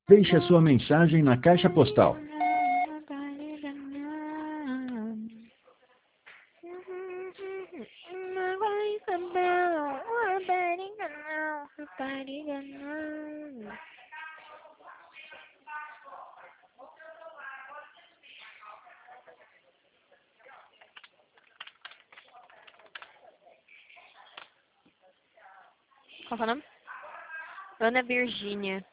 Deixe a sua mensagem na caixa postal. Qual que é o nome? Ana Virgínia.